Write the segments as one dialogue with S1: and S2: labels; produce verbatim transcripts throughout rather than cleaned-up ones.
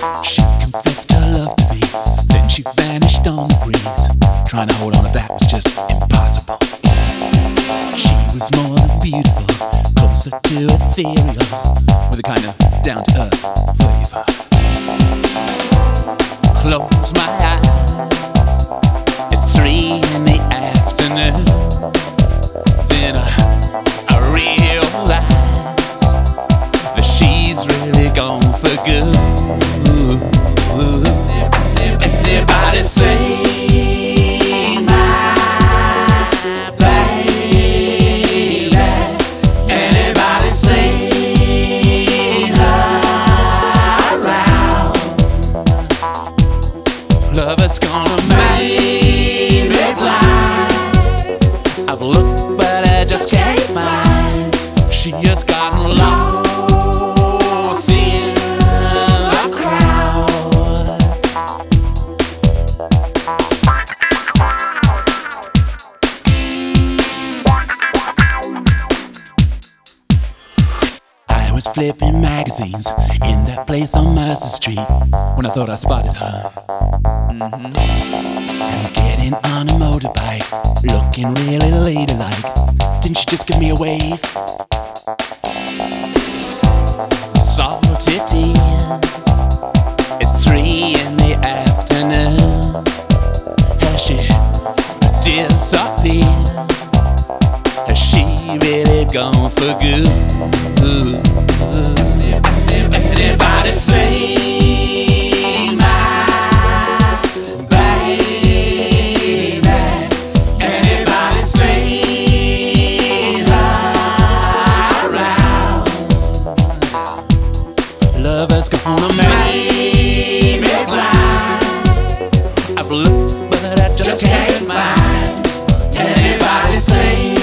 S1: She confessed her love to me, then she vanished on the breeze. Trying to hold on to that was just impossible. She was more than beautiful, closer to ethereal, with a kind of down-to-earth flavor. Close my eyes, it's three in the afternoon. Then I, I realize that she's really gone for good. Anybody say my baby? Anybody say her around? Lover's gonna make me blind. I've looked but I just can't find. She just gotten lost in the crowd. I was flipping magazines in that place on Mercer Street when I thought I spotted her. Mm-hmm. And getting on a motorbike, looking really ladylike. Didn't she just give me a wave? Salty tears, it's three in the afternoon. Has she disappeared? Has she really gone for good? Anybody say my baby? Anybody say her around? Lover's gonna make me blind. I've looked but I just, just can't find. Anybody say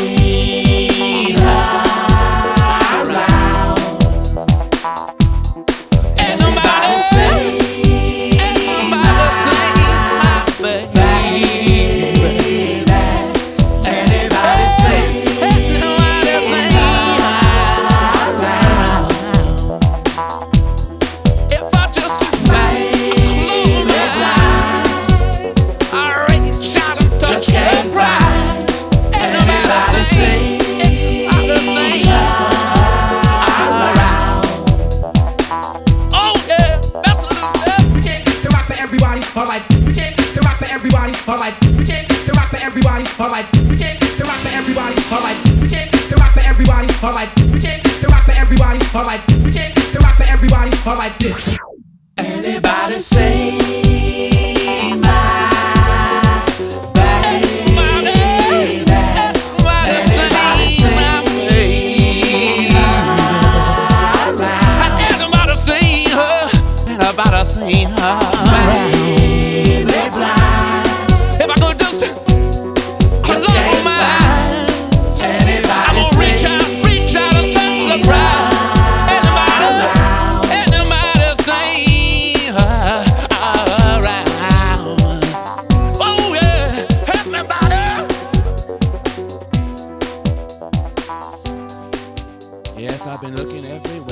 S2: alright, we came to rock for everybody, alright, we came to rock for everybody, alright, we came to rock for everybody, alright, we came to rock for everybody, alright, we came to rock for everybody, alright, we came to rock for everybody, alright, this.
S1: Anybody say my baby? Anybody say my baby? Has anybody seen her? Anybody seen her? Yes, I've been looking everywhere.